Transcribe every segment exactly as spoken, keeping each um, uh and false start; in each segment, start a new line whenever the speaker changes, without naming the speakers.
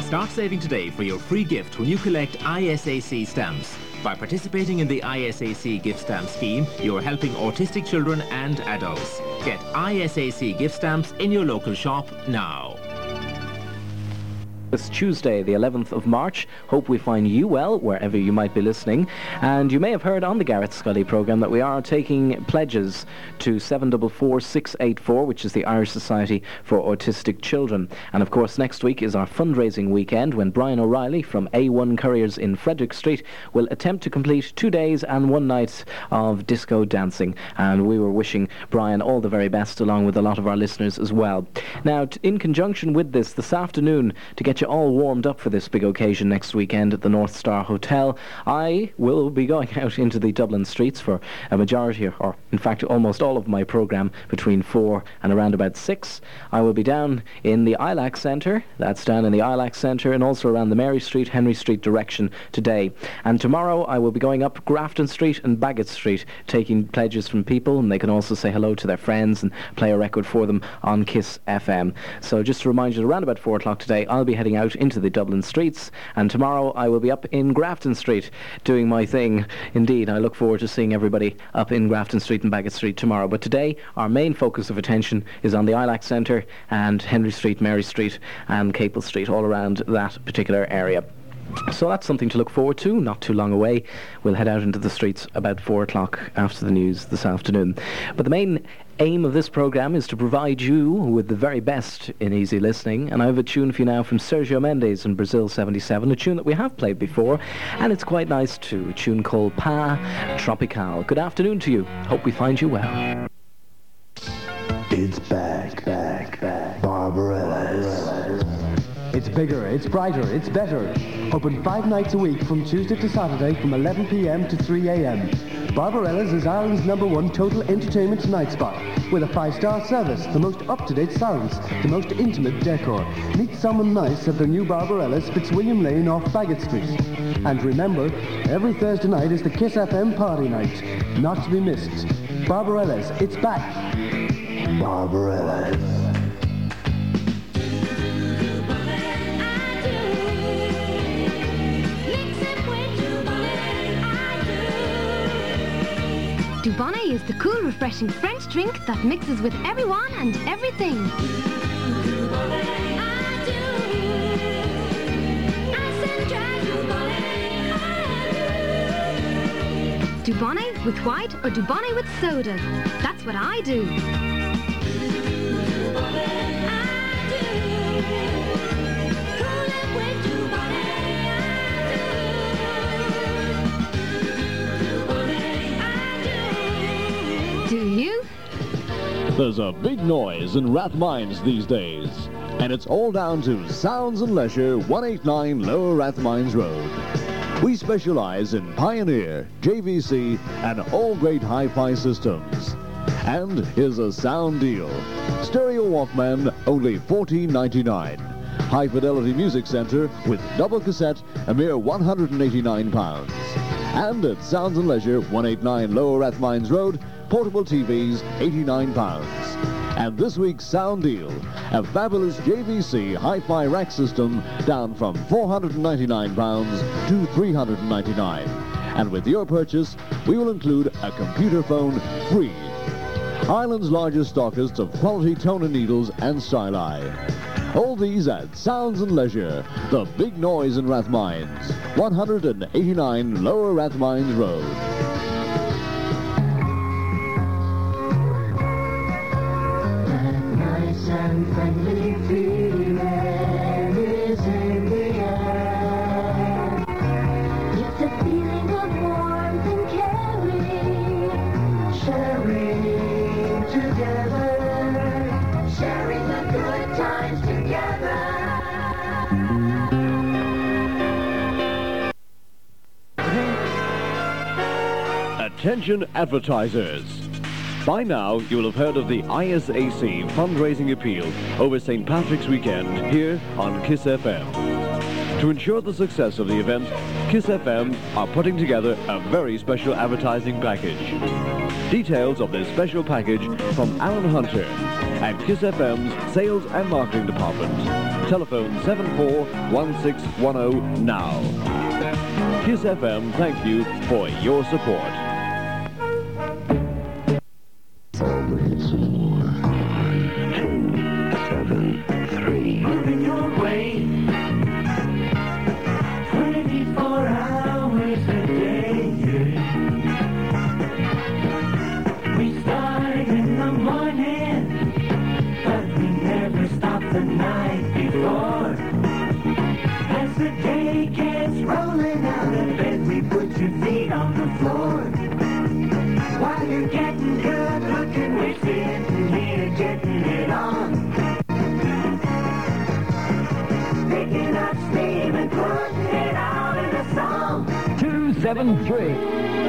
Start saving today for your free gift when you collect I S A C stamps. By participating in the I S A C gift stamp scheme, you're helping autistic children and adults. Get I S A C gift stamps in your local shop now.
It's Tuesday, the eleventh of March. Hope we find you well, wherever you might be listening. And you may have heard on the Gareth Scully programme that we are taking pledges to seven four four six eight four, which is the Irish Society for Autistic Children. And of course, next week is our fundraising weekend when Brian O'Reilly from A one Couriers in Frederick Street will attempt to complete two days and one night of disco dancing. And we were wishing Brian all the very best, along with a lot of our listeners as well. Now, t- in conjunction with this, this afternoon, to get you all warmed up for this big occasion next weekend at the North Star Hotel, I will be going out into the Dublin streets for a majority, or in fact almost all of my programme between four and around about six. I will be down in the I L A C Centre, that's down in the I L A C Centre, and also around the Mary Street, Henry Street direction today. And tomorrow I will be going up Grafton Street and Bagot Street, taking pledges from people, and they can also say hello to their friends and play a record for them on Kiss F M. So just to remind you, around about four o'clock today, I'll be heading out into the Dublin streets, and tomorrow I will be up in Grafton Street doing my thing. Indeed, I look forward to seeing everybody up in Grafton Street and Bagot Street tomorrow. But today, our main focus of attention is on the I L A C Centre and Henry Street, Mary Street and Capel Street, all around that particular area. So that's something to look forward to, not too long away. We'll head out into the streets about four o'clock after the news this afternoon. But the main aim of this programme is to provide you with the very best in easy listening, and I have a tune for you now from Sergio Mendes in Brazil seventy-seven, a tune that we have played before, and it's quite nice too, a tune called Pa Tropical. Good afternoon to you. Hope we find you well.
It's back, back, back. Barbarella's.
It's bigger, it's brighter, it's better. Open five nights a week from Tuesday to Saturday from eleven p.m. to three a.m. Barbarella's is Ireland's number one total entertainment night spot, with a five-star service, the most up-to-date sounds, the most intimate decor. Meet someone nice at their new Barbarella's, Fitzwilliam Lane off Bagot Street. And remember, every Thursday night is the Kiss F M party night. Not to be missed. Barbarella's, it's back.
Barbarella's.
Dubonnet is the cool, refreshing French drink that mixes with everyone and everything. Dubonnet with white or Dubonnet with soda. That's what I do. Do you?
There's a big noise in Rathmines these days, and it's all down to Sounds and Leisure, one eighty-nine Lower Rathmines Road. We specialize in Pioneer, J V C, and all great hi-fi systems. And here's a sound deal. Stereo Walkman, only fourteen ninety-nine. High Fidelity Music Center with double cassette, a mere one hundred eighty-nine pounds. And at Sounds and Leisure, one eighty-nine Lower Rathmines Road, portable T Vs, eighty-nine pounds. And this week's sound deal, a fabulous J V C hi-fi rack system down from four hundred ninety-nine pounds to three hundred ninety-nine pounds. And with your purchase, we will include a computer phone free. Ireland's largest stockist of quality toner needles and styli. All these at Sounds and Leisure, the big noise in Rathmines, one hundred eighty-nine Lower Rathmines Road.
And friendly feeling is in the air. It's a feeling of warmth and caring, sharing together, sharing the good times together.
Attention advertisers. By now, you will have heard of the I S A C fundraising appeal over Saint Patrick's weekend here on Kiss F M. To ensure the success of the event, Kiss F M are putting together a very special advertising package. Details of this special package from Alan Hunter, and Kiss F M's Sales and Marketing Department. Telephone seven four one six one zero now. Kiss F M, thank you for your support.
Moving your way twenty-four hours a day. We start in the morning, but we never stop the night before. As the day gets rolling out of bed, we put your feet on the floor. While you're getting good looking, we're sitting here getting it on. Picking up steam and putting it out in a song.
two seven three.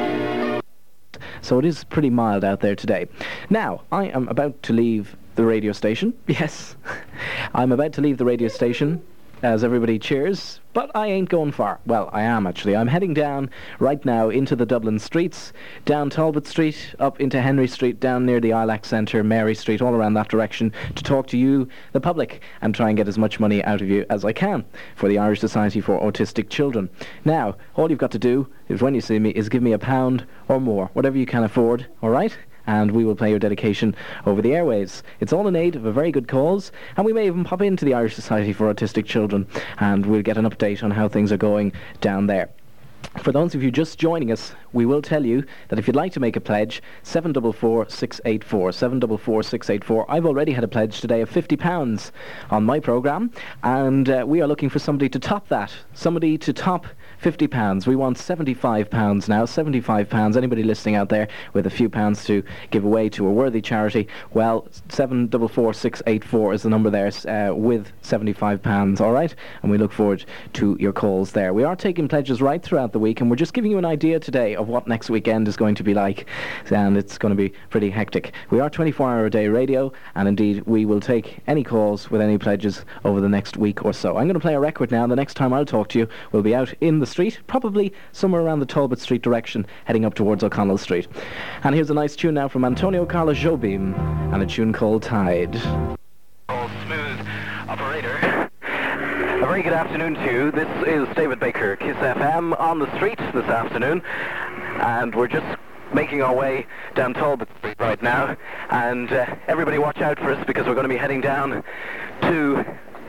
So it is pretty mild out there today. Now, I am about to leave the radio station. Yes, I'm about to leave the radio station as everybody cheers, but I ain't going far. Well, I am actually. I'm heading down right now into the Dublin streets, down Talbot Street, up into Henry Street, down near the I L A C Centre, Mary Street, all around that direction, to talk to you, the public, and try and get as much money out of you as I can for the Irish Society for Autistic Children. Now, all you've got to do is, when you see me, is give me a pound or more, whatever you can afford, all right? And we will play your dedication over the airwaves. It's all in aid of a very good cause, and we may even pop into the Irish Society for Autistic Children, and we'll get an update on how things are going down there. For those of you just joining us, we will tell you that if you'd like to make a pledge, seven four four six eight four, seven four four six eight four. I've already had a pledge today of fifty pounds on my programme, and uh, we are looking for somebody to top that, somebody to top fifty pounds. We want seventy-five pounds now, seventy-five pounds. Anybody listening out there with a few pounds to give away to a worthy charity, well, seven four four six eight four is the number there, uh, with seventy-five pounds, all right? And we look forward to your calls there. We are taking pledges right throughout the week, and we're just giving you an idea today of what next weekend is going to be like, and it's going to be pretty hectic. We are twenty-four hour a day radio, and indeed we will take any calls with any pledges over the next week or so. I'm going to play a record now. The next time I'll talk to you, we'll be out in the street, probably somewhere around the Talbot Street direction, heading up towards O'Connell Street. And here's a nice tune now from Antonio Carlos Jobim, and a tune called Tide.
Oh, smooth operator. A very good afternoon to you. This is David Baker, Kiss F M, on the street this afternoon, and we're just making our way down Talbot Street right now, and uh, everybody watch out for us, because we're going to be heading down to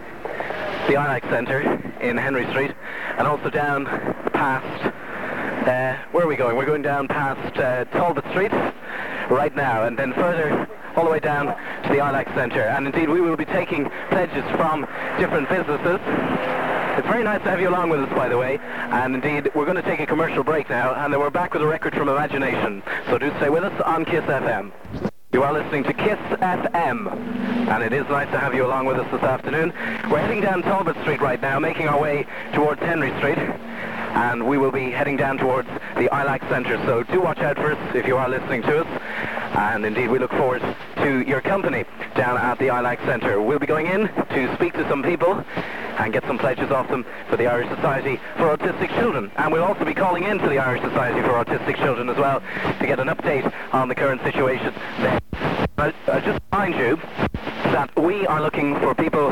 the I L A C Centre in Henry Street, and also down past, uh, where are we going? We're going down past uh, Talbot Street right now, and then further all the way down to the I L A C Centre. And indeed we will be taking pledges from different businesses. It's very nice to have you along with us, by the way, and indeed we're going to take a commercial break now, and then we're back with a record from Imagination. So do stay with us on Kiss F M. You are listening to Kiss F M, and it is nice to have you along with us this afternoon. We're heading down Talbot Street right now, making our way towards Henry Street, and we will be heading down towards the I L A C Centre, so do watch out for us if you are listening to us, and indeed we look forward to your company down at the I L A C Centre. We'll be going in to speak to some people and get some pledges off them for the Irish Society for Autistic Children, and we'll also be calling in to the Irish Society for Autistic Children as well to get an update on the current situation there. But uh, just remind you that we are looking for people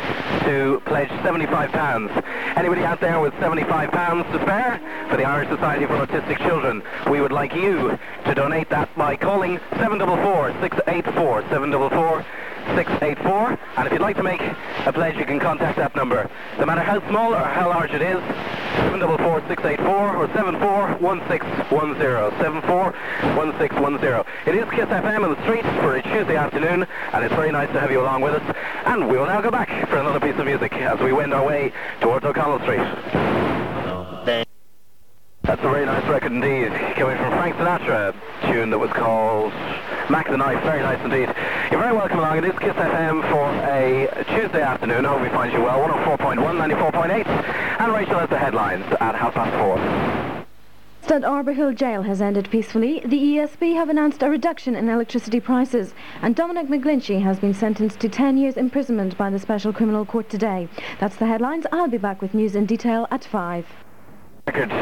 to pledge seventy-five pounds. Anybody out there with seventy-five pounds to spare for the Irish Society for Autistic Children, we would like you to donate that by calling seven four four six eight four, seven four four six eight four, and if you'd like to make a pledge, you can contact that number. No matter how small or how large it is, seven four four six eight four or seven four one six one zero, seven four one six one zero. It is Kiss F M on the street for a Tuesday afternoon, and it's very nice to have you along with us. And we will now go back for another piece of music as we wend our way towards O'Connell Street. That's a very nice record indeed, coming from Frank Sinatra, a tune that was called Mac the Knife. Very nice indeed. You're very welcome along. It is Kiss F M for a Tuesday afternoon. I hope we find you well. one oh four point one, ninety-four point eight, and Rachel has the headlines at half past four.
St Arbor Hill Jail has ended peacefully. The E S B have announced a reduction in electricity prices, and Dominic McGlinchey has been sentenced to ten years imprisonment by the Special Criminal Court today. That's the headlines. I'll be back with news in detail at five.
Record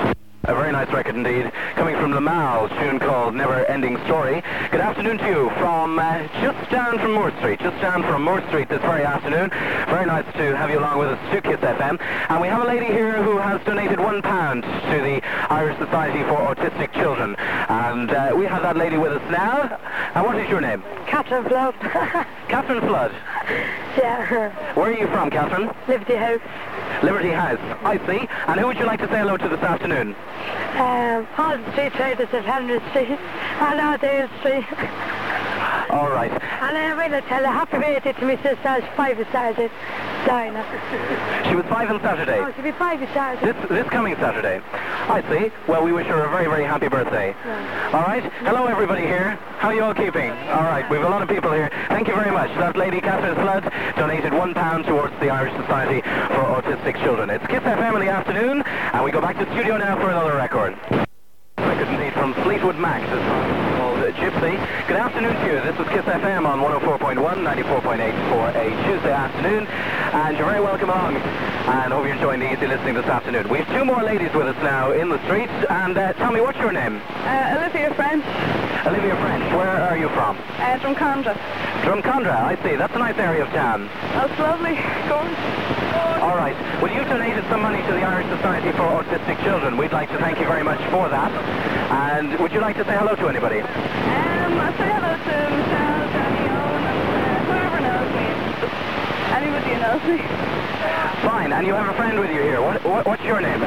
A very nice record indeed, coming from Lamal, a tune called Never Ending Story. Good afternoon to you from uh, just down from Moore Street, just down from Moore Street this very afternoon. Very nice to have you along with us to Kiss F M. And we have a lady here who has donated one pound to the Irish Society for Autistic Children. And uh, we have that lady with us now. And what is your name?
Catherine Flood.
Catherine Flood.
Yeah.
Where are you from, Catherine?
Liberty House.
Liberty House, I see. And who would you like to say hello to this afternoon?
Um, all the street traders at Henry Street and out Dale Street.
All right.
And I'm going to tell a happy birthday to my sister, she's five on Saturday, Dinah.
She was five on Saturday?
Oh, she'll be five on Saturday.
This, this coming Saturday. I see. Well, we wish her a very, very happy birthday.
Yeah.
All right. Hello, everybody here. How are you all keeping? All right. We have a lot of people here. Thank you very much. That lady, Catherine Flood, donated one pound towards the Irish Society for Autistic Children. It's Kiss F M in the afternoon, and we go back to studio now for another record. Record indeed from Fleetwood Mac. This song called Gypsy. Good afternoon to you. This is Kiss F M on one oh four point one, ninety-four point eight for a Tuesday afternoon. And you're very welcome along. And hope you're enjoying the easy listening this afternoon. We have two more ladies with us now in the street. And uh, tell me, what's your name?
Uh, Olivia French.
Olivia French. Where are you from?
Uh, Drumcondra.
Drumcondra, I see. That's a nice area of town.
That's lovely. Gorgeous.
All right. Well, you've donated some money to the Irish Society for Autistic Children. We'd like to thank you very much for that. And would you like to say hello to anybody?
Um, I'll say hello to Michelle, Danny, Owen, and uh, whoever knows me. Anybody who knows me.
Fine. And you have a friend with you here. What, what What's your name?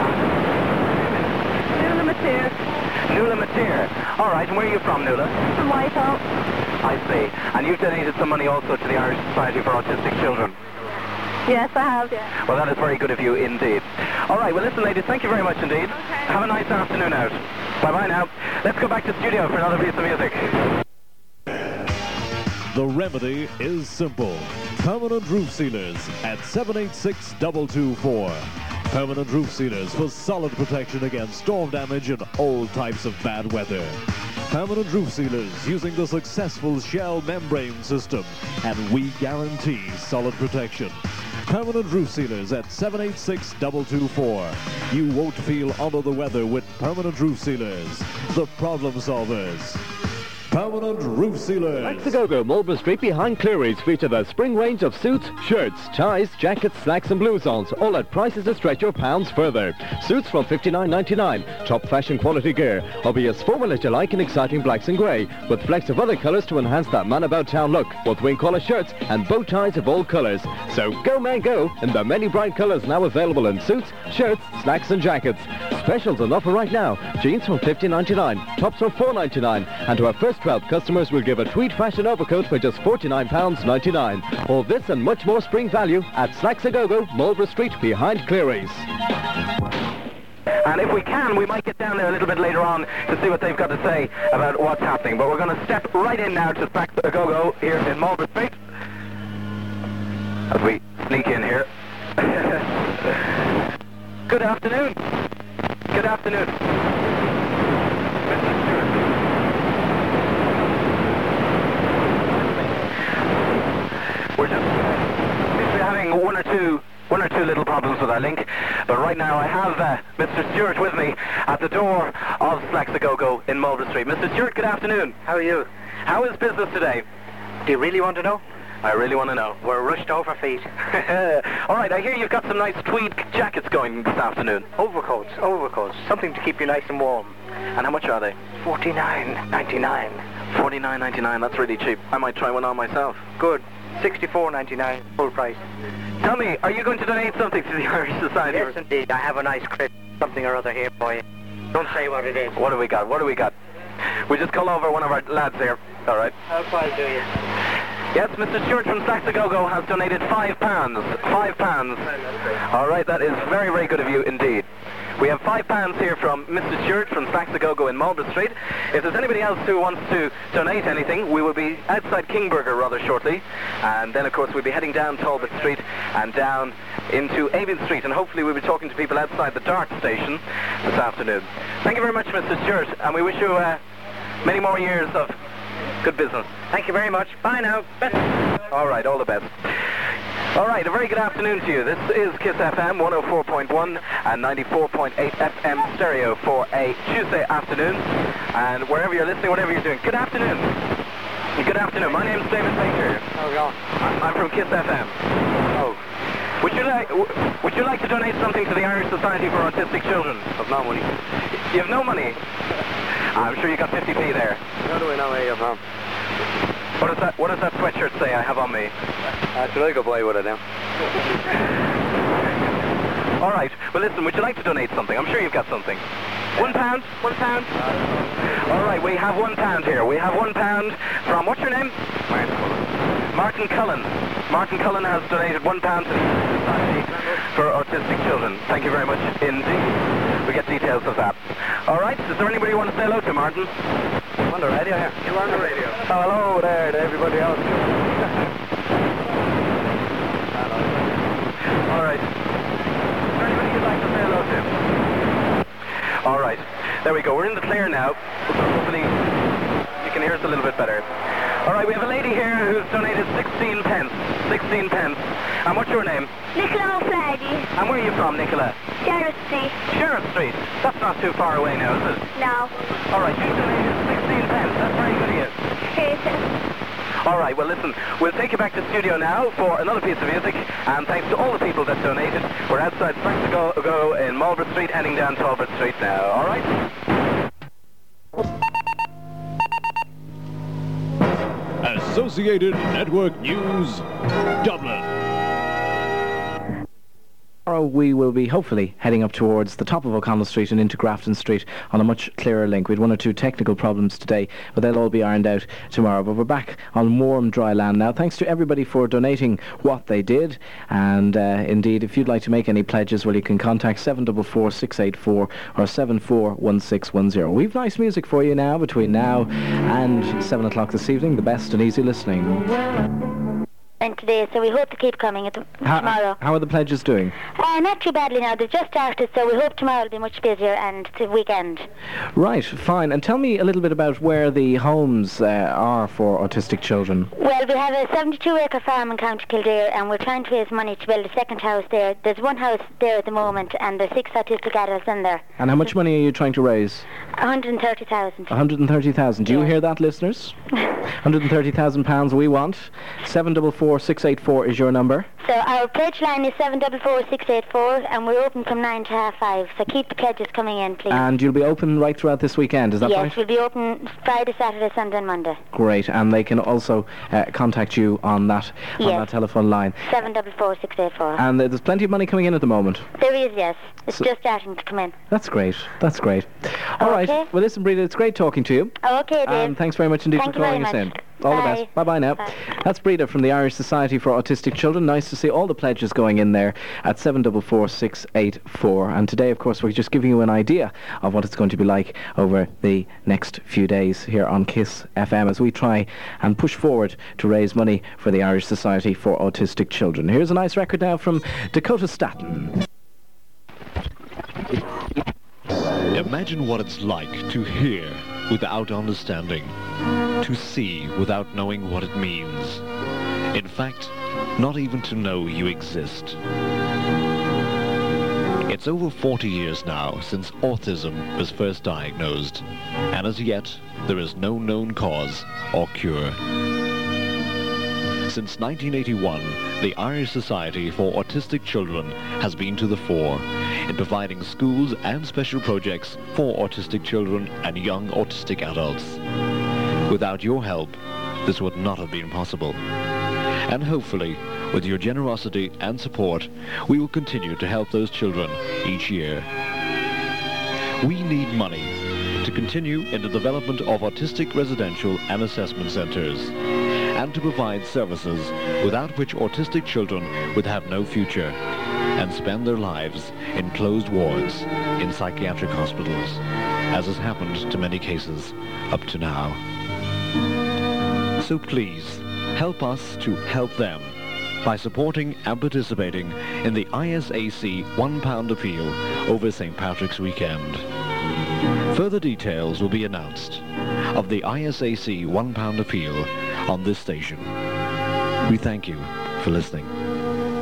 Nuala Mateer.
Nuala Mateer. All right. And where are you from, Nuala?
From Whitehall.
I see. And you've donated some money also to the Irish Society for Autistic Children.
Yes, I have, yeah.
Well, that is very good of you indeed. All right, well, listen, ladies, thank you very much indeed.
Okay.
Have a nice afternoon out. Bye-bye now. Let's go back to the studio for another piece of music.
The remedy is simple. Permanent Roof Sealers at seven eight six two two four. Permanent Roof Sealers for solid protection against storm damage and all types of bad weather. Permanent Roof Sealers using the successful Shell membrane system, and we guarantee solid protection. Permanent Roof Sealers at seven eight six two two four. You won't feel under the weather with Permanent Roof Sealers, the problem solvers. Permanent Roof Sealers.
Slacks A Go-Go, Marlborough Street behind Cleary's feature the spring range of suits, shirts, ties, jackets, slacks and blouses, all at prices to stretch your pounds further. Suits from fifty-nine ninety-nine, top fashion quality gear, or be as formal as you like in exciting blacks and grey, with flecks of other colours to enhance that man-about-town look, with wing collar shirts and bow ties of all colours. So go man go in the many bright colours now available in suits, shirts, slacks and jackets. Specials on offer right now. Jeans from fifty ninety-nine, tops from four ninety-nine, and to our first twelve customers will give a tweed fashion overcoat for just forty-nine pounds ninety-nine. All this and much more spring value at Slacks A Go-Go, Marlborough Street behind Cleary's.
And if we can, we might get down there a little bit later on to see what they've got to say about what's happening. But we're going to step right in now to Slacks A Go-Go here in Marlborough Street. As we sneak in here. Good afternoon. Good afternoon. We're just we're having one or two one or two little problems with our link, but right now I have uh, Mister Stewart with me at the door of Slacks A Go-Go in Marlborough Street. Mister Stewart, good afternoon.
How are you?
How is business today?
Do you really want to know?
I really want to know.
We're rushed over feet.
All right, I hear you've got some nice tweed jackets going this afternoon.
Overcoats, overcoats, something to keep you nice and warm.
And how much are they?
forty-nine ninety-nine.
forty-nine ninety-nine, that's really cheap. I might try one on myself.
Good. sixty-four ninety-nine, full price.
Tell me, are you going to donate something to the Irish Society?
Yes, indeed. I have a nice crate, something or other here for you. Don't say what it is.
What do we got? What do we got? We just call over one of our lads here. All right.
How far do you?
Yes, Mister Stewart from Slacks A Go-Go has donated five pounds. Five pounds. All right, that is very, very good of you indeed. We have five pounds here from Mister Stewart from Slacks A Go-Go in Marlborough Street. If there's anybody else who wants to donate anything, we will be outside Kingburger rather shortly. And then, of course, we'll be heading down Talbot Street and down into Avon Street. And hopefully we'll be talking to people outside the Dart station this afternoon. Thank you very much, Mister Stewart. And we wish you uh, many more years of good business.
Thank you very much. Bye now. Best.
All right, all the best. All right, a very good afternoon to you. This is KISS F M one oh four point one and ninety-four point eight F M stereo for a Tuesday afternoon. And wherever you're listening, whatever you're doing, good afternoon. Good afternoon. My name's David Baker.
How's it going?
I'm from KISS F M.
Oh.
Would you like Would you like to donate something to the Irish Society for Autistic Children?
I've no money.
You have no money? I'm sure you got fifty p there.
How do I know where you're from?
What does that What does that sweatshirt say I have on me?
Uh, should I go play with it now?
All right. Well, listen. Would you like to donate something? I'm sure you've got something. One pound? One pound? All right. We have one pound here. We have one pound from what's your name?
Martin Cullen.
Martin Cullen. Martin Cullen has donated one pound to the Society for Autistic Children. Thank you very much indeed. We get details of that. All right. Is there anybody you want to say hello to, Martin?
I'm on the radio here.
You're on the radio.
Oh, hello there to everybody else.
All right. Is there anybody you'd like to say hello to? All right. There we go. We're in the clear now. Hopefully you can hear us a little bit better. All right. We have a lady here who's donated sixteen pence. sixteen pence. And what's your name?
Nicola O'Flaherty.
And where are you from, Nicola?
Sheriff Street.
Sheriff Street. That's not too far away now, is it?
No.
All right. You donated sixteen pence. That's very good of you. All right, well, listen, we'll take you back to the studio now for another piece of music, and thanks to all the people that donated. We're outside Frank to Go, go in Marlborough Street, heading down Talbot Street now, all right?
Associated Network News, Dublin.
Tomorrow we will be hopefully heading up towards the top of O'Connell Street and into Grafton Street on a much clearer link. We had one or two technical problems today, but they'll all be ironed out tomorrow. But we're back on warm, dry land now. Thanks to everybody for donating what they did. And uh, indeed, if you'd like to make any pledges, well, you can contact seven four four, six eight four or seven four one six one zero. We've nice music for you now between now and seven o'clock this evening. The best and easy listening.
And today, so we hope to keep coming at the,
how,
tomorrow.
How are the pledges doing?
Uh, not too badly now. They've just started, so we hope tomorrow will be much busier and the weekend.
Right, fine. And tell me a little bit about where the homes uh, are for autistic children.
Well, we have a seventy-two acre farm in County Kildare, and we're trying to raise money to build a second house there. There's one house there at the moment, and there's six autistic adults in there.
And how much money are you trying to raise?
one hundred thirty thousand.
one hundred thirty thousand. Do you hear that, listeners? one hundred thirty thousand pounds we want. seven four four, six eight four is your number.
So our pledge line is seven four four, six eight four, and we're open from nine to half five. So keep the pledges coming in, please.
And you'll be open right throughout this weekend, is that
yes,
right?
Yes, we'll be open Friday, Saturday, Sunday and Monday.
Great, and they can also uh, contact you on that on
yes.
that telephone line.
seven four four, six eight four.
And uh, there's plenty of money coming in at the moment.
There is, yes. It's
so
just starting to come in.
That's great. That's great. All
okay.
right. Well, listen, Breda, it's great talking to you.
Okay, Dave.
And thanks very much indeed
Thank
for calling us in. All
Bye.
the best. Bye-bye now.
Bye.
That's Breda from the Irish Society for Autistic Children. Nice to see all the pledges going in there at seven four four, six eight four. And today, of course, we're just giving you an idea of what it's going to be like over the next few days here on KISS F M as we try and push forward to raise money for the Irish Society for Autistic Children. Here's a nice record now from Dakota Staton.
Imagine what it's like to hear without understanding, to see without knowing what it means. In fact, not even to know you exist. It's over forty years now since autism was first diagnosed, and as yet, there is no known cause or cure. Since nineteen eighty-one, the Irish Society for Autistic Children has been to the fore in providing schools and special projects for autistic children and young autistic adults. Without your help, this would not have been possible. And hopefully, with your generosity and support, we will continue to help those children each year. We need money to continue in the development of autistic residential and assessment centres, and to provide services without which autistic children would have no future and spend their lives in closed wards in psychiatric hospitals, as has happened to many cases up to now. So please, help us to help them by supporting and participating in the I S A C one pound appeal over Saint Patrick's weekend. Further details will be announced of the I S A C one pound appeal on this station. We thank you for listening.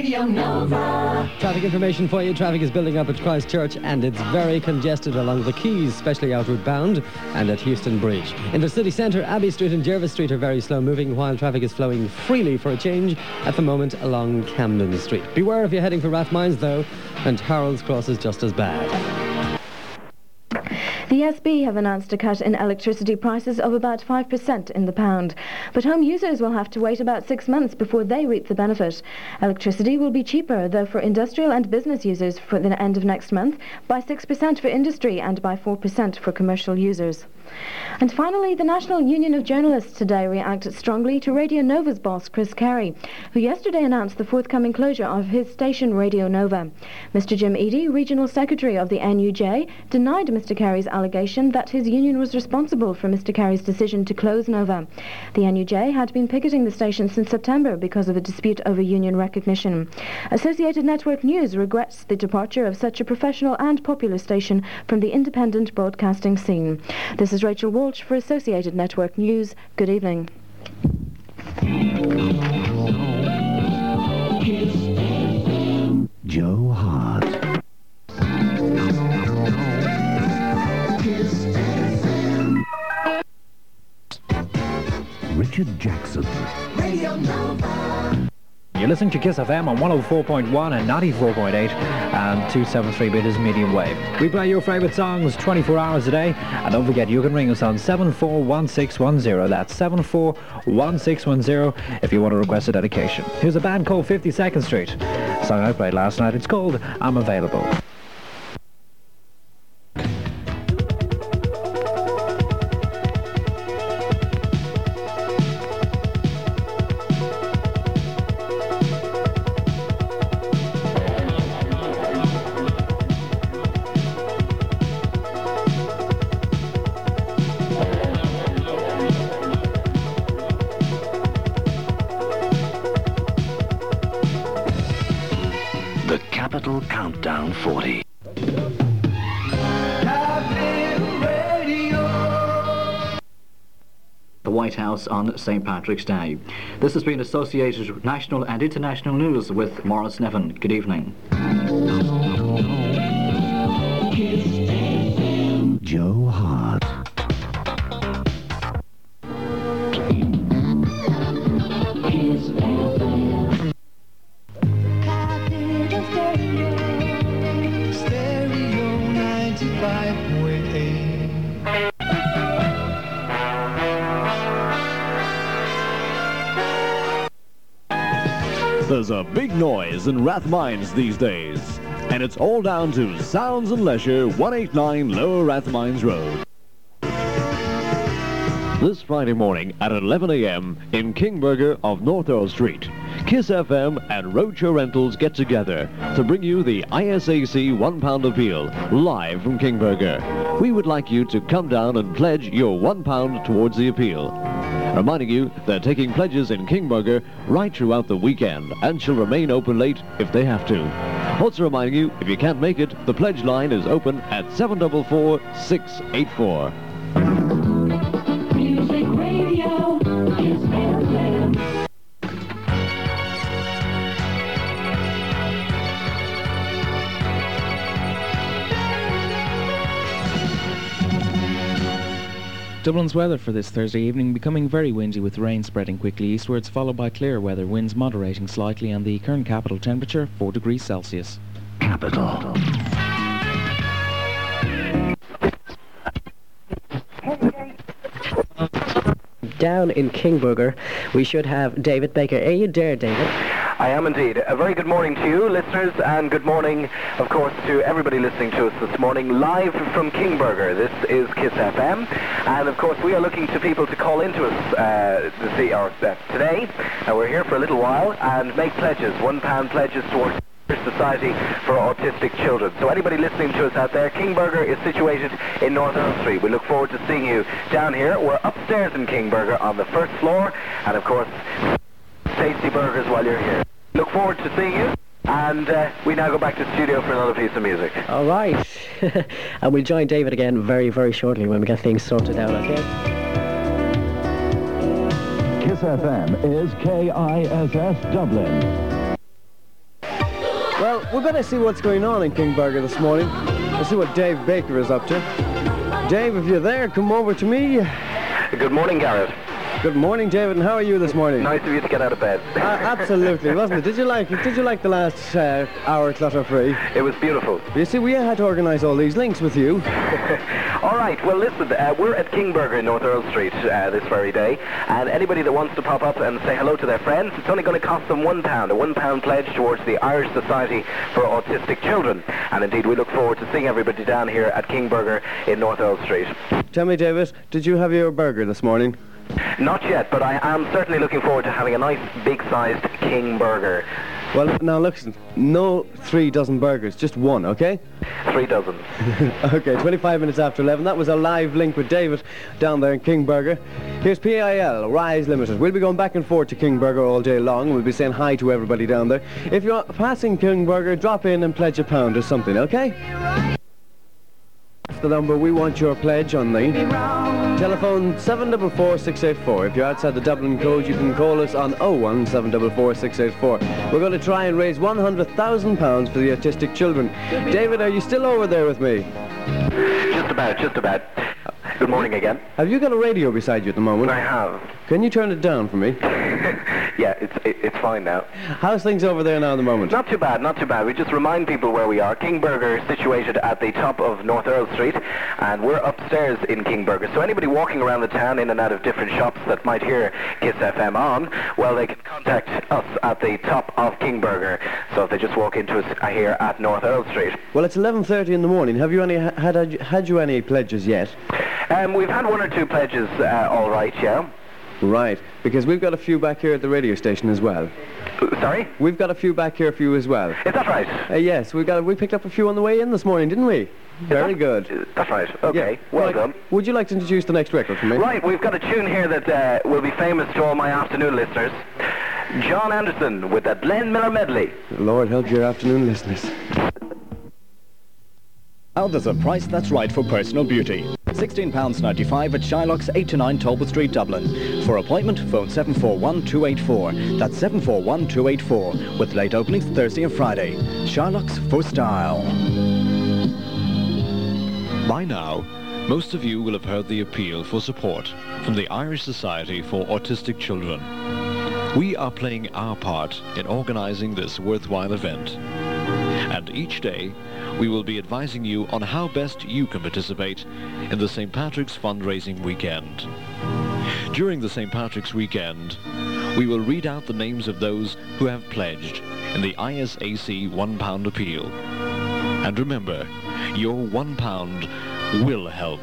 Radio Nova.
Traffic information for you. Traffic is building up at Christchurch and it's very congested along the quays, especially outward bound, and at Houston Bridge. In the city centre, Abbey Street and Jervis Street are very slow moving, while traffic is flowing freely for a change at the moment along Camden Street. Beware if you're heading for Rathmines though, and Harold's Cross is just as bad.
The E S B have announced a cut in electricity prices of about five percent in the pound. But home users will have to wait about six months before they reap the benefit. Electricity will be cheaper, though, for industrial and business users for the end of next month, by six percent for industry and by four percent for commercial users. And finally, the National Union of Journalists today reacted strongly to Radio Nova's boss, Chris Carey, who yesterday announced the forthcoming closure of his station, Radio Nova. Mister Jim Eadie, Regional Secretary of the N U J, denied Mister Carey's allegation that his union was responsible for Mister Carey's decision to close Nova. The N U J had been picketing the station since September because of a dispute over union recognition. Associated Network News regrets the departure of such a professional and popular station from the independent broadcasting scene. This is Rachel Walsh for Associated Network News. Good evening.
Joe Hart. Richard Jackson.
Radio Nova.
You're listening to Kiss F M on one oh four point one and ninety-four point eight and two seventy-three bit is medium wave. We play your favourite songs twenty-four hours a day, and don't forget you can ring us on seven four one six one zero. That's seven four one six one zero if you want to request a dedication. Here's a band called fifty-second Street. A song I played last night. It's called I'm Available.
Capital Countdown forty.
The White House on Saint Patrick's Day. This has been associated with national and international news with Maurice Nevin. Good evening.
Joe Hart.
There's a big noise in Rathmines these days, and it's all down to Sounds and Leisure, one eighty-nine Lower Rathmines Road. This Friday morning at eleven a m in Kingburger of North Earl Street, Kiss F M and Roadshow Rentals get together to bring you the I S A C one pound appeal live from Kingburger. We would like you to come down and pledge your one pound towards the appeal. Reminding you they're taking pledges in Kingburger right throughout the weekend and shall remain open late if they have to. Also reminding you, if you can't make it, the pledge line is open at seven four four, six eight four.
Music Radio is F M.
Dublin's weather for this Thursday evening becoming very windy with rain spreading quickly eastwards, followed by clear weather, winds moderating slightly, and the current capital temperature four degrees Celsius.
Capital.
Down in Kingburger, we should have David Baker. Are you there, David?
I am indeed. A very good morning to you, listeners, and good morning, of course, to everybody listening to us this morning, live from Kingburger. This is Kiss F M, and of course we are looking to people to call into us uh, to see our, uh, today. Uh, we're here for a little while and make pledges, one pound pledges towards Society for Autistic Children. So anybody listening to us out there, Kingburger is situated in North Earl Street. We look forward to seeing you down here. We're upstairs in Kingburger on the first floor, and of course, tasty burgers while you're here. Look forward to seeing you, and uh, we now go back to the studio for another piece of music.
All right. And we'll join David again very, very shortly when we get things sorted out, okay?
Kiss F M is K I S S Dublin.
Well, we better see what's going on in King Burger this morning. Let's see what Dave Baker is up to. Dave, if you're there, come over to me.
Good morning, Gareth.
Good morning, David, and how are you this morning?
Nice of you to get out of bed.
uh, absolutely, wasn't it? Did you like Did you like the last uh, hour clutter-free?
It was beautiful.
You see, we had to organise all these links with you.
All right, well, listen, uh, we're at King Burger in North Earl Street uh, this very day, and anybody that wants to pop up and say hello to their friends, it's only going to cost them one pound, a one pound pledge towards the Irish Society for Autistic Children. And indeed, we look forward to seeing everybody down here at King Burger in North Earl Street.
Tell me, David, did you have your burger this morning?
Not yet, but I am certainly looking forward to having a nice big-sized King Burger.
Well, now listen, no three dozen burgers, just one, okay?
Three dozen.
Okay, twenty-five minutes after eleven. That was a live link with David down there in King Burger. Here's P I L, Rise Limited. We'll be going back and forth to King Burger all day long. We'll be saying hi to everybody down there. If you're passing King Burger, drop in and pledge a pound or something, okay? The number we want your pledge on the telephone seven four four, six eight four. If you're outside the Dublin code, you can call us on oh one, seven four four, six eight four. We're going to try and raise one hundred thousand pounds for the autistic children. David, are you still over there with me?
Just about, just about. Good morning again.
Have you got a radio beside you at the moment?
I have.
Can you turn it down for me?
Yeah, it's it, it's fine now.
How's things over there now at the moment?
Not too bad, not too bad. We just remind people where we are. King Burger is situated at the top of North Earl Street, and we're upstairs in King Burger. So anybody walking around the town in and out of different shops that might hear Kiss F M on, well, they can contact us at the top of King Burger. So if they just walk into us here at North Earl Street.
Well, it's eleven thirty in the morning. Have you any had had, had you any pledges yet?
Um, we've had one or two pledges, uh, all right, yeah.
Right, because we've got a few back here at the radio station as well.
Sorry?
We've got a few back here for you as well.
Is that right?
Uh, yes, we got we picked up a few on the way in this morning, didn't we?
Is
Very
that,
good.
That's right. Okay,
yeah.
well
right.
done.
Would you like to introduce the next record for me?
Right, we've got a tune here that uh, will be famous to all my afternoon listeners. John Anderson with the Glenn Miller medley.
Lord help your afternoon listeners.
Now there's a price that's right for personal beauty. sixteen pounds ninety-five at Shylock's, eight to nine Talbot Street, Dublin. For appointment, phone seven four one, two eight four. That's seven four one, two eight four. With late openings Thursday and Friday. Shylock's for style.
By now, most of you will have heard the appeal for support from the Irish Society for Autistic Children. We are playing our part in organising this worthwhile event. And each day, we will be advising you on how best you can participate in the Saint Patrick's fundraising weekend. During the Saint Patrick's weekend, we will read out the names of those who have pledged in the I S A C one pound appeal. And remember, your one pound will help.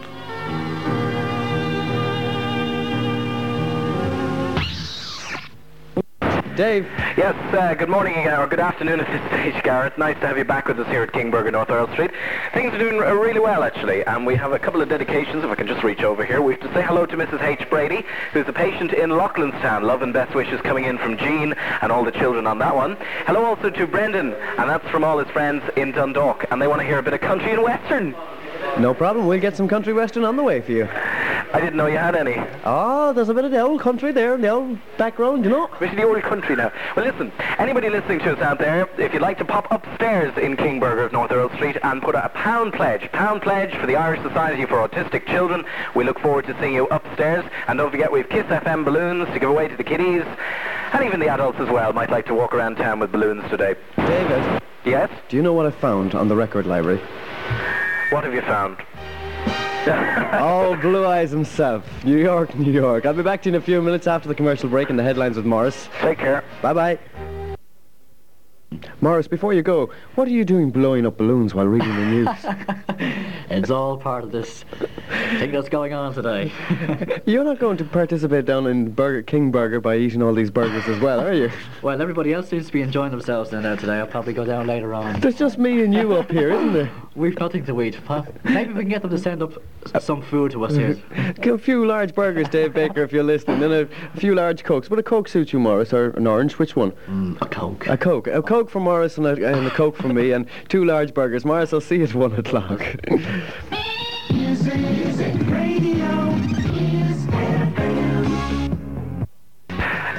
Dave.
Yes, uh, good morning again, or good afternoon at this stage, Gareth. Nice to have you back with us here at King Burger, North Earl Street. Things are doing uh, really well, actually, and we have a couple of dedications, if I can just reach over here. We have to say hello to Missus H. Brady, who's a patient in Loughlinstown. Love and best wishes coming in from Jean and all the children on that one. Hello also to Brendan, and that's from all his friends in Dundalk, and they want to hear a bit of country and western.
No problem, we'll get some country western on the way for you.
I didn't know you had any.
Oh, there's a bit of the old country there in the old background, you know.
Which is the old country now. Well, listen, anybody listening to us out there, if you'd like to pop upstairs in King Burger of North Earl Street and put a pound pledge, pound pledge for the Irish Society for Autistic Children, we look forward to seeing you upstairs. And don't forget, we've Kiss F M balloons to give away to the kiddies, and even the adults as well might like to walk around town with balloons today.
David.
Yes?
Do you know what I found on the record library?
What have you found?
Oh, Blue Eyes himself. New York, New York. I'll be back to you in a few minutes after the commercial break and the headlines with Morris.
Take care.
Bye-bye. Morris, before you go, what are you doing blowing up balloons while reading the news?
It's all part of this thing that's going on today.
You're not going to participate down in Burger King Burger by eating all these burgers as well, are you?
Well, everybody else seems to be enjoying themselves down there today. I'll probably go down later on.
There's just me and you up here, isn't there?
We've nothing to eat. Maybe we can get them to send up s- some food to us here.
A few large burgers, Dave Baker, if you're listening, and a, a few large Cokes. Would a Coke suit you, Morris, or an orange? Which one?
Mm, a Coke.
A Coke. A Coke for Morris and a, and a Coke for me, and two large burgers. Morris, I'll see you at one o'clock.
Music, music, radio, Kiss F M.
Yes,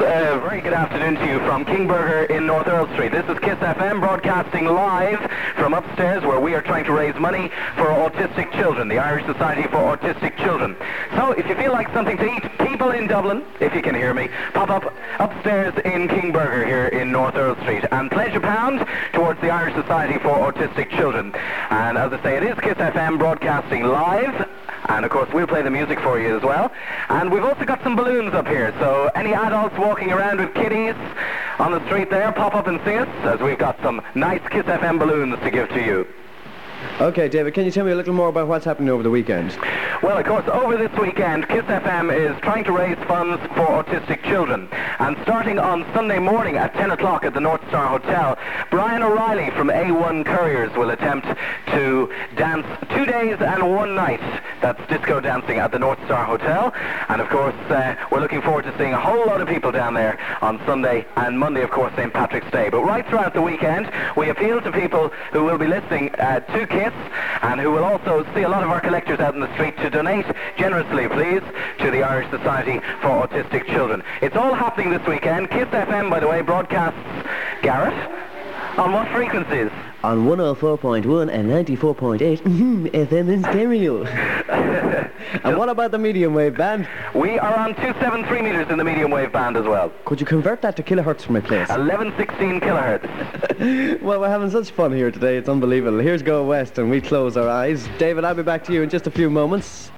a very good afternoon to you from King Burger in North Earl Street. This is Kiss F M broadcasting live from upstairs where we are trying to raise money for autistic children, the Irish Society for Autistic Children. So if you feel like something to eat, people in Dublin, if you can hear me, pop up upstairs in King Burger here in North Earl Street and pledge a pound towards the Irish Society for Autistic Children. And as I say, it is Kiss F M broadcasting live. And of course we'll play the music for you as well. And we've also got some balloons up here, so any adults walking around with kiddies on the street there, pop up and see us, as we've got some nice Kiss F M balloons to give to you.
Okay, David, can you tell me a little more about what's happening over the weekend?
Well, of course, over this weekend, Kiss F M is trying to raise funds for autistic children. And starting on Sunday morning at ten o'clock at the North Star Hotel, Brian O'Reilly from A one Couriers will attempt to dance two days and one night. That's disco dancing at the North Star Hotel. And, of course, uh, we're looking forward to seeing a whole lot of people down there on Sunday and Monday, of course, Saint Patrick's Day. But right throughout the weekend, we appeal to people who will be listening uh, to Kiss and who will also see a lot of our collectors out in the street to donate generously, please, to the Irish Society for Autistic Children. It's all happening this weekend. Kiss F M, by the way, broadcasts, Garrett, on what frequencies?
On one oh four point one and ninety-four point eight F M in stereo. And what about the medium wave band?
We are on two seventy-three meters in the medium wave band as well.
Could you convert that to kilohertz for my place?
eleven sixteen kilohertz.
Well, we're having such fun here today, it's unbelievable. Here's Go West and we close our eyes. David, I'll be back to you in just a few moments.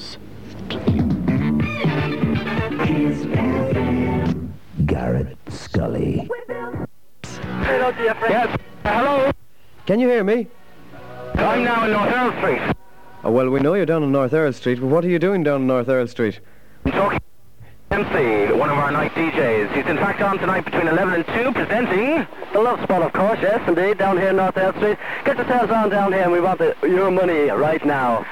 Garrett Scully.
Hello, dear friend. Yes, hello.
Can you hear me?
I'm now in North Earl Street.
Oh, well, we know you're down on North Earl Street, but what are you doing down on North Earl Street?
I'm talking to M C, one of our night D Js. He's in fact on tonight between eleven and two, presenting
The Love Spot, of course, yes, indeed, down here in North Earl Street. Get yourselves on down here, and we want the, your money right now.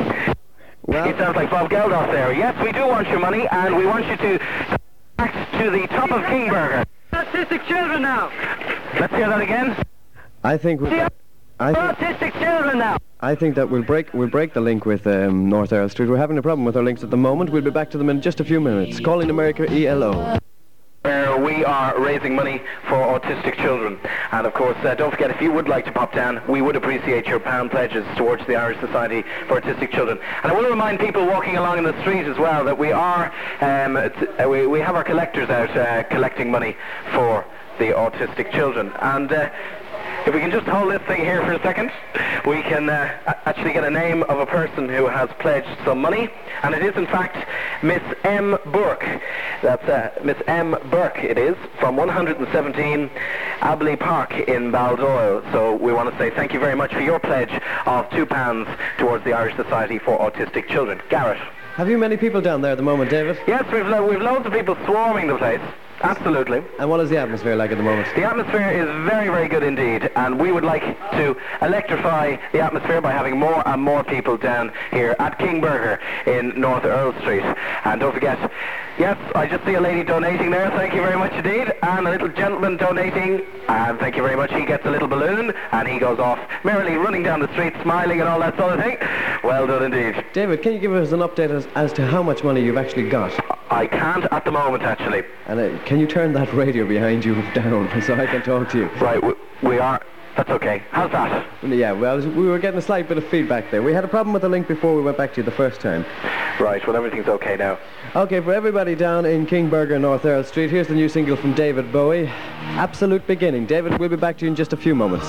Well, it sounds like Bob Geldof there. Yes, we do want your money, and we want you to back to the top of King Burger.
Autistic children now.
Let's hear that again.
I think we. I think,
autistic children now.
I think that we'll break we'll break the link with um, North Earl Street. We're having a problem with our links at the moment. We'll be back to them in just a few minutes. Calling America E L O.
Where we are raising money for autistic children. And of course, uh, don't forget, if you would like to pop down, we would appreciate your pound pledges towards the Irish Society for Autistic Children. And I will remind people walking along in the street as well that we are, um, t- uh, we, we have our collectors out uh, collecting money for the autistic children. And uh, if we can just hold this thing here for a second, we can uh, actually get a name of a person who has pledged some money, and it is in fact Miss M. Burke. That's uh, Miss M. Burke it is, from one hundred seventeen Abley Park in Baldoyle. So we want to say thank you very much for your pledge of two pounds towards the Irish Society for Autistic Children. Garrett.
Have you many people down there at the moment, David?
Yes, we've, lo- we've loads of people swarming the place. Absolutely.
And what is the atmosphere like at the moment?
The atmosphere is very, very good indeed, and we would like to electrify the atmosphere by having more and more people down here at King Burger in North Earl Street. And don't forget, yes, I just see a lady donating there, thank you very much indeed, and a little gentleman donating, and thank you very much. He gets a little balloon, and he goes off merrily running down the street, smiling and all that sort of thing. Well done indeed.
David, can you give us an update as, as to how much money you've actually got?
I can't at the moment, actually.
And uh, can you turn that radio behind you down so I can talk to you?
Right, we, we are... That's okay. How's that?
Yeah, well, we were getting a slight bit of feedback there. We had a problem with the link before we went back to you the first time.
Right, well, everything's okay now.
Okay, for everybody down in King Burger, North Earl Street, here's the new single from David Bowie, Absolute Beginning. David, we'll be back to you in just a few moments.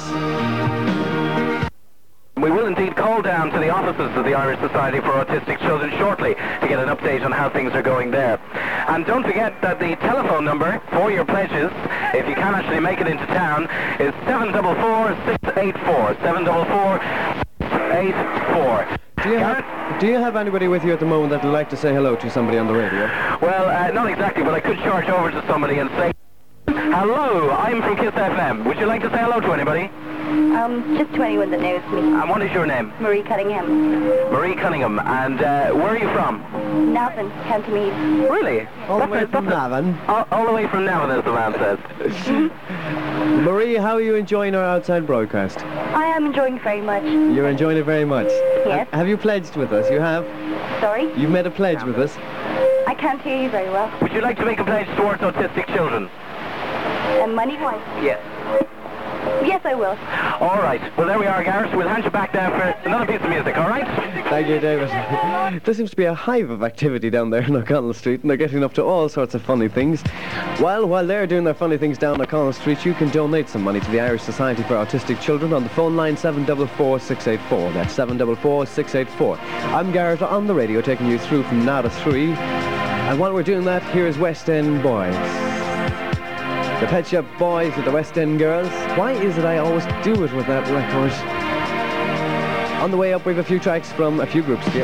We will indeed call down to the offices of the Irish Society for Autistic Children shortly to get an update on how things are going there. And don't forget that the telephone number for your pledges, if you can actually make it into town, is seven four four, six eight four. seven four four, six eight four.
Do you, have, do you have anybody with you at the moment that would like to say hello to somebody on the radio?
Well, uh, not exactly, but I could charge over to somebody and say, hello, I'm from Kiss F M. Would you like to say hello to anybody?
Um, just to anyone that knows me.
And what is your name?
Marie Cunningham.
Marie Cunningham. And uh, where are you from?
Navan, County Meath.
Really?
All
that's
the way
a,
from Navan?
All, all the way from Navan, as the man says.
Marie, how are you enjoying our outside broadcast?
I am enjoying it very much.
You're enjoying it very much?
Yes.
Have you pledged with us? You have?
Sorry?
You've made a pledge with us?
I can't hear you very well.
Would you like to make a pledge towards autistic children?
And money-wise?
Yes.
Yes, I will.
All right. Well, there we are, Gareth. We'll hand you back down for another piece of music, all right?
Thank you, David. There seems to be a hive of activity down there in O'Connell Street, and they're getting up to all sorts of funny things. While while they're doing their funny things down O'Connell Street, you can donate some money to the Irish Society for Autistic Children on the phone line seven four four, six eight four. That's seven four four, six eight four. I'm Gareth on the radio, taking you through from now to three. And while we're doing that, here's West End Boys. The Pet Shop Boys with the West End Girls. Why is it I always do it with that record? On the way up, we have a few tracks from a few groups here.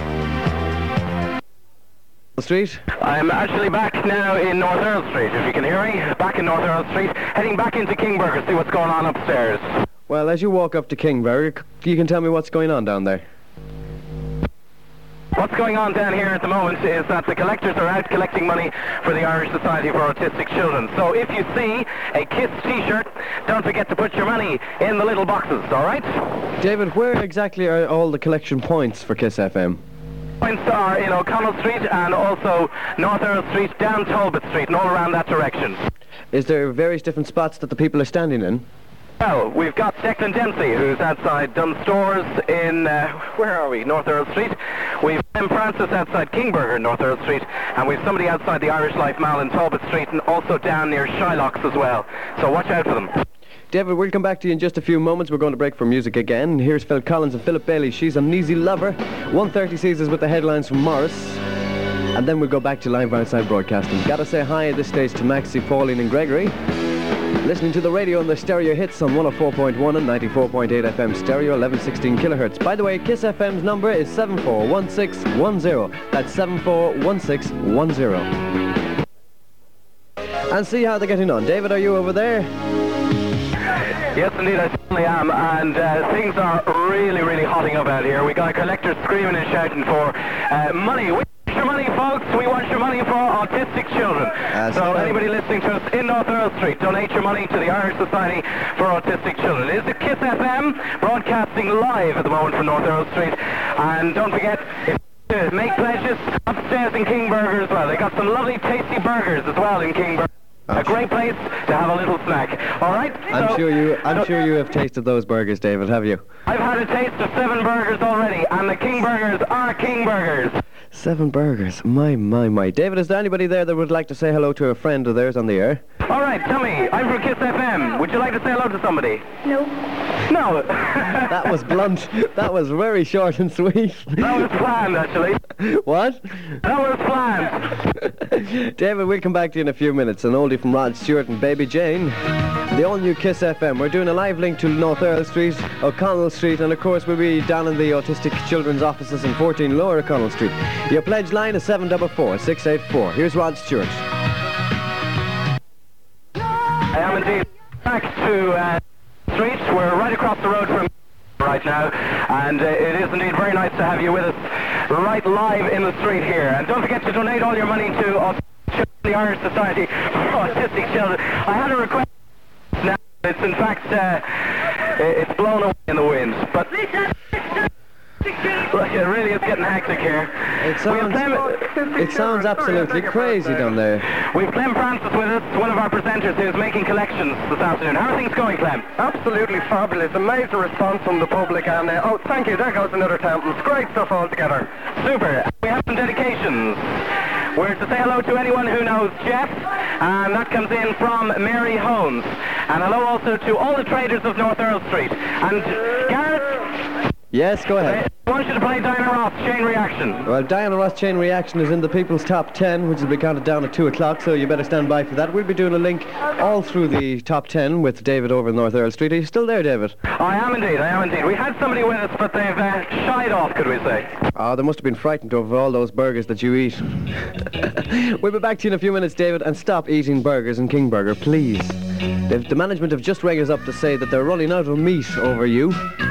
Street.
I'm actually back now in North Earl Street, if you can hear me. Back in North Earl Street, heading back into Kingburger, see what's going on upstairs.
Well, as you walk up to Kingburger, you can tell me what's going on down there.
What's going on down here at the moment is that the collectors are out collecting money for the Irish Society for Autistic Children. So if you see a KISS t-shirt, don't forget to put your money in the little boxes, all right?
David, where exactly are all the collection points for KISS F M?
Points are in O'Connell Street and also North Earl Street, down Talbot Street, and all around that direction.
Is there various different spots that the people are standing in?
Well, we've got Declan Dempsey, who's outside Dunn Stores in, uh, where are we, North Earl Street. We've M. Francis outside Kingburger, North Earl Street, and we've somebody outside the Irish Life Mall in Talbot Street, and also down near Shylocks as well. So watch out for them.
David, we'll come back to you in just a few moments. We're going to break for music again. Here's Phil Collins and Philip Bailey. She's an easy lover. one thirty sees us with the headlines from Morris. And then we'll go back to live outside broadcasting. Gotta say hi at this stage to Maxie, Pauline and Gregory. Listening to the radio on the stereo hits on one oh four point one and ninety-four point eight F M stereo, eleven sixteen kilohertz. By the way, KISS F M's number is seven four one six one zero. That's seven four one six one zero. And see how they're getting on. David, are you over there?
Yes, indeed, I certainly am, and uh, things are really, really hotting up out here. We got collectors screaming and shouting for uh, money. We want your money, folks. We want your money for autistic children. Uh, so anybody listening to us in North Earl Street, donate your money to the Irish Society for Autistic Children. It is the KISS F M, broadcasting live at the moment from North Earl Street. And don't forget, if you make pledges upstairs in Kingburger as well. They got some lovely, tasty burgers as well in Kingburger. A great place to have a little snack. All right?
I'm
so,
sure you I'm so, sure you have tasted those burgers, David, have you?
I've had a taste of seven burgers already, and the King Burgers are King Burgers.
Seven burgers. My, my, my. David, is there anybody there that would like to say hello to a friend of theirs on the air?
All right, tell me. I'm from KISS F M. Would you like to say hello to somebody?
No.
No.
That was blunt. That was very short and sweet.
That was planned, actually.
What?
That was planned.
David, we'll come back to you in a few minutes. An oldie from Rod Stewart and Baby Jane. The all-new KISS F M. We're doing a live link to North Earl Street, O'Connell Street, and of course we'll be down in the Autistic Children's offices in fourteen Lower O'Connell Street. Your pledge line is seven four four, six eight four. Here's Rod Stewart.
I am indeed back to uh, Street. We're right across the road from right now, and uh, it is indeed very nice to have you with us right live in the street here. And don't forget to donate all your money to uh, the Irish Society for Autistic Children. I had a request now. It's in fact, uh, it's blown away in the wind, but look, it really is getting hectic here.
It sounds, it sounds absolutely crazy down there.
We've Clem Francis with us, one of our presenters who's making collections this afternoon. How are things going, Clem?
Absolutely fabulous. Amazing response from the public, and uh, oh, thank you. There goes another Temples. Great stuff altogether.
Super. We have some dedications. We're to say hello to anyone who knows Jeff, and that comes in from Mary Holmes. And hello also to all the traders of North Earl Street. And Gareth?
Yes, go ahead.
I want you to play Diana Ross, Chain Reaction.
Well, Diana Ross, Chain Reaction is in the People's Top ten, which will be counted down at two o'clock, so you better stand by for that. We'll be doing a link all through the Top ten with David over in North Earl Street. Are you still there, David?
I am indeed, I am indeed. We had somebody with us, but they've uh, shied off, could we say.
Oh, they must have been frightened over all those burgers that you eat. We'll be back to you in a few minutes, David, and stop eating burgers in Kingburger, please. The, the management have just rang us up to say that they're running out of meat over you.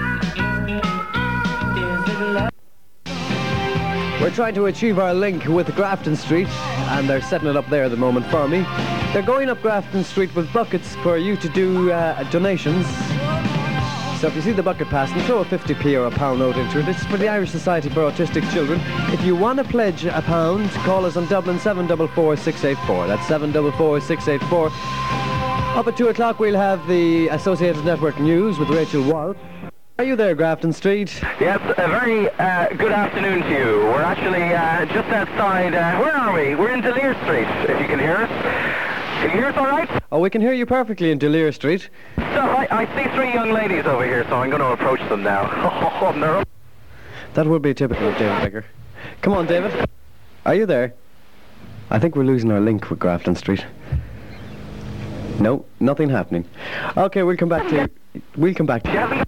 We're trying to achieve our link with Grafton Street, and they're setting it up there at the moment for me. They're going up Grafton Street with buckets for you to do uh, donations. So if you see the bucket passing, throw a fifty p or a pound note into it. It's for the Irish Society for Autistic Children. If you want to pledge a pound, call us on Dublin seven four four, six eight four. That's seven four four, six eight four. Up at two o'clock we'll have the Associated Network News with Rachel Walsh. Are you there, Grafton Street?
Yes, a very uh, good afternoon to you. We're actually uh, just outside, uh, where are we? We're in Delir Street, if you can hear us. Can you hear us all right?
Oh, we can hear you perfectly in Delir Street.
So I, I see three young ladies over here, so I'm going to approach them now. Oh, no.
That would be typical of David Baker. Come on, David. Are you there? I think we're losing our link with Grafton Street. No, nothing happening. Okay, we'll come back to... We'll come back to...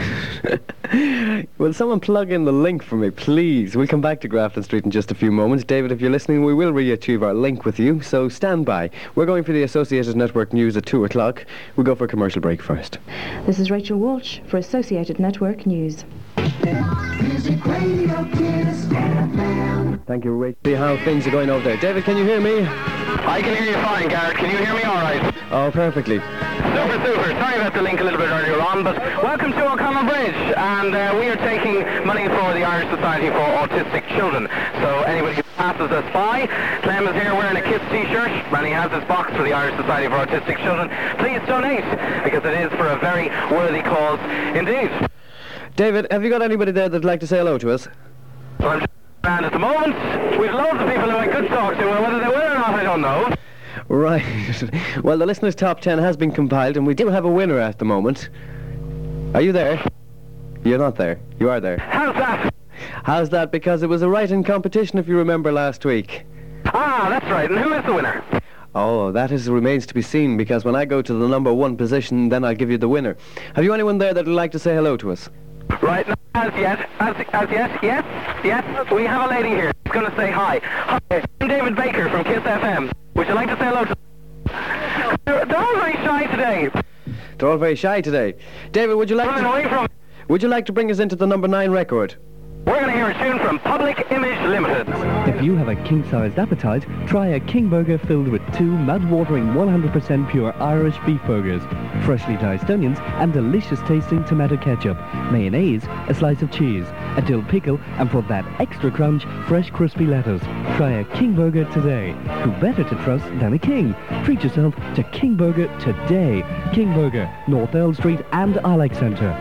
Will someone plug in the link for me, please? We'll come back to Grafton Street in just a few moments. David, if you're listening, we will re-achieve our link with you, so stand by. We're going for the Associated Network News at two o'clock. We'll go for a commercial break first.
This is Rachel Walsh for Associated Network News.
Music Radio Kiss F M.
Thank you, Rachel. See how things are going over there. David, can you hear me?
I can hear you fine, Garrett. Can you hear me all right?
Oh, perfectly.
Super, super. Sorry about the link a little bit earlier on, but welcome to O'Connell Bridge, and uh, we are taking money for the Irish Society for Autistic Children. So anybody who passes us by, Clem is here wearing a KISS t-shirt, and he has his box for the Irish Society for Autistic Children. Please donate, because it is for a very worthy cause indeed.
David, have you got anybody there that'd like to say hello to us?
Well, I'm just around at the moment. We've loads of people who I could talk to, and whether they will or not, I don't know.
Right. Well, the listeners' top ten has been compiled, and we do have a winner at the moment. Are you there? You're not there. You are there.
How's that?
How's that? Because it was a write-in competition, if you remember last week.
Ah, that's right. And who is the winner?
Oh, that is remains to be seen, because when I go to the number one position, then I'll give you the winner. Have you anyone there that would like to say hello to us?
Right, now, as yet, as, as yet, yes, yes, we have a lady here who's going to say hi. Hi, I'm David Baker from KISS F M. Would you like to say hello to... They're, they're all very shy today.
They're all very shy today. David, would you like
Running
to...
away from...
Would you like to bring us into the number nine record?
We're going to hear a tune from Public Image Limited.
If you have a king-sized appetite, try a King Burger filled with two mouth-watering one hundred percent pure Irish beef burgers, freshly diced onions and delicious-tasting tomato ketchup, mayonnaise, a slice of cheese, a dill pickle, and for that extra crunch, fresh crispy lettuce. Try a King Burger today. Who better to trust than a king? Treat yourself to King Burger today. King Burger, North Earl Street and Alex Centre.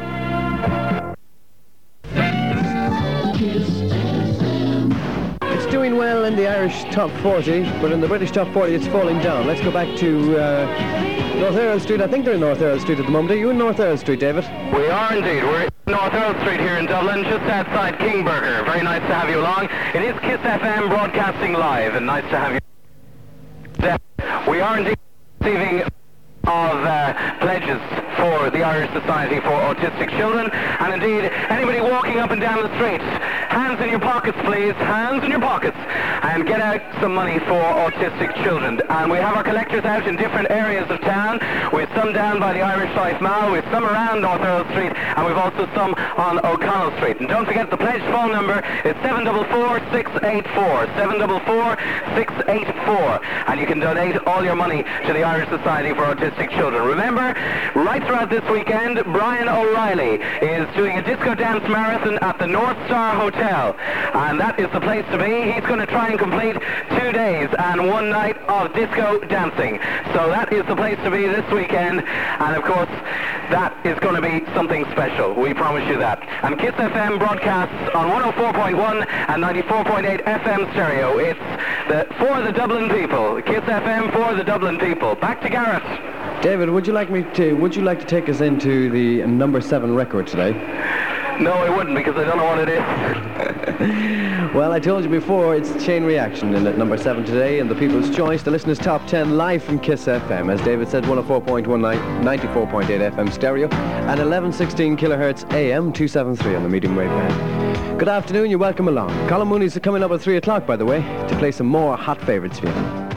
Doing well in the Irish top forty, but in the British top forty it's falling down. Let's go back to uh, North Earl Street. I think they're in North Earl Street at the moment. Are you in North Earl Street, David?
We are indeed. We're in North Earl Street here in Dublin, just outside King Burger. Very nice to have you along. It is KISS F M broadcasting live, and nice to have you. We are indeed receiving of uh, pledges for the Irish Society for Autistic Children, and indeed anybody walking up and down the street, hands in your pockets please, hands in your pockets, and get out some money for autistic children. And we have our collectors out in different areas of town. We have some down by the Irish Life Mall, we have some around North Earl Street, and we've also some on O'Connell Street. And don't forget the pledge phone number is seven four four, six eight four, seven four four, six eight four, and you can donate all your money to the Irish Society for Autistic Children. Remember, right throughout this weekend, Brian O'Reilly is doing a disco dance marathon at the North Star Hotel, and that is the place to be. He's going to try and complete two days and one night of disco dancing. So that is the place to be this weekend, and of course, that is going to be something special. We promise you that. And KISS F M broadcasts on one oh four point one and ninety-four point eight F M stereo. It's the, for the Dublin people. KISS F M for the Dublin people. Back to Garrett.
David, would you like me to? Would you like to take us into the number seven record today?
No, I wouldn't, because I don't know what it is.
Well, I told you before, it's Chain Reaction in at number seven today, and the People's Choice, the listeners' top ten, live from KISS F M. As David said, one oh four point one, ninety-four point eight F M stereo, and eleven sixteen kilohertz A M two seventy-three on the medium wave band. Good afternoon, you're welcome along. Colin Mooney's coming up at three o'clock, by the way, to play some more hot favourites for you.